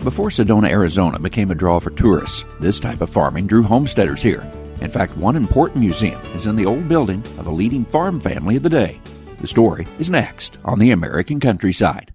Before Sedona, Arizona became a draw for tourists, this type of farming drew homesteaders here. In fact, one important museum is in the old building of a leading farm family of the day. The story is next on the American Countryside.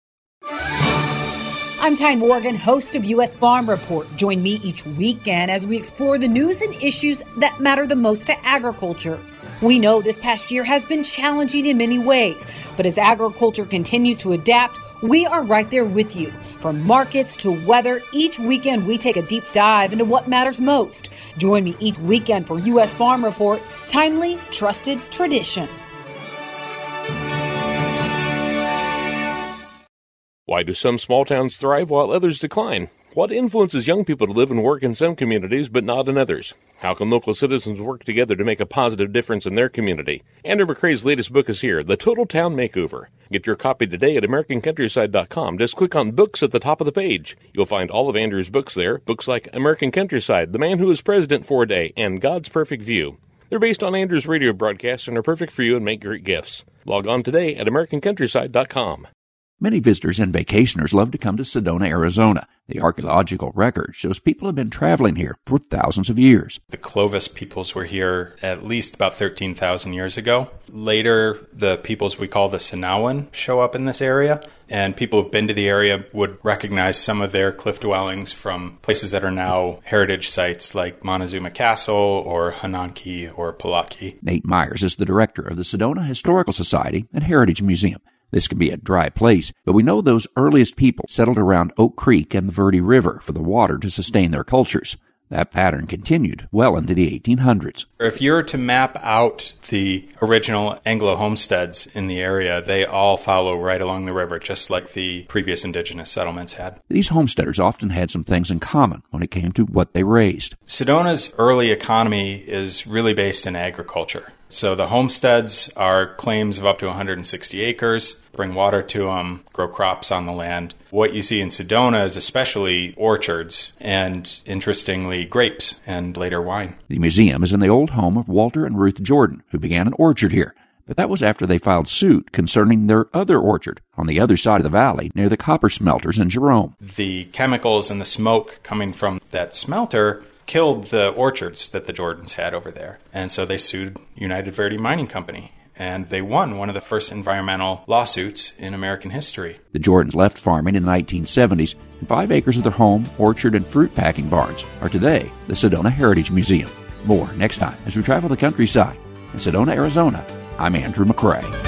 I'm Tyne Morgan, host of U.S. Farm Report. Join me each weekend as we explore the news and issues that matter the most to agriculture. We know this past year has been challenging in many ways, but as agriculture continues to adapt, we are right there with you. From markets to weather, each weekend we take a deep dive into what matters most. Join me each weekend for U.S. Farm Report, timely, trusted tradition. Why do some small towns thrive while others decline? What influences young people to live and work in some communities but not in others? How can local citizens work together to make a positive difference in their community? Andrew McCrae's latest book is here, The Total Town Makeover. Get your copy today at AmericanCountryside.com. Just click on Books at the top of the page. You'll find all of Andrew's books there, books like American Countryside, The Man Who Was President for a Day, and God's Perfect View. They're based on Andrew's radio broadcasts and are perfect for you and make great gifts. Log on today at AmericanCountryside.com. Many visitors and vacationers love to come to Sedona, Arizona. The archaeological record shows people have been traveling here for thousands of years. The Clovis peoples were here at least about 13,000 years ago. Later, the peoples we call the Sinawan show up in this area, and people who've been to the area would recognize some of their cliff dwellings from places that are now heritage sites like Montezuma Castle or Hananki or Palaki. Nate Myers is the director of the Sedona Historical Society and Heritage Museum. This can be a dry place, but we know those earliest people settled around Oak Creek and the Verde River for the water to sustain their cultures. That pattern continued well into the 1800s. If you were to map out the original Anglo homesteads in the area, they all follow right along the river, just like the previous indigenous settlements had. These homesteaders often had some things in common when it came to what they raised. Sedona's early economy is really based in agriculture. So the homesteads are claims of up to 160 acres, bring water to them, grow crops on the land. What you see in Sedona is especially orchards and, interestingly, grapes and later wine. The museum is in the old home of Walter and Ruth Jordan, who began an orchard here. But that was after they filed suit concerning their other orchard on the other side of the valley near the copper smelters in Jerome. The chemicals and the smoke coming from that smelter killed the orchards that the Jordans had over there. And so they sued United Verde Mining Company, and they won one of the first environmental lawsuits in American history. The Jordans left farming in the 1970s, and 5 acres of their home, orchard, and fruit packing barns are today the Sedona Heritage Museum. More next time as we travel the countryside. In Sedona, Arizona, I'm Andrew McCrae.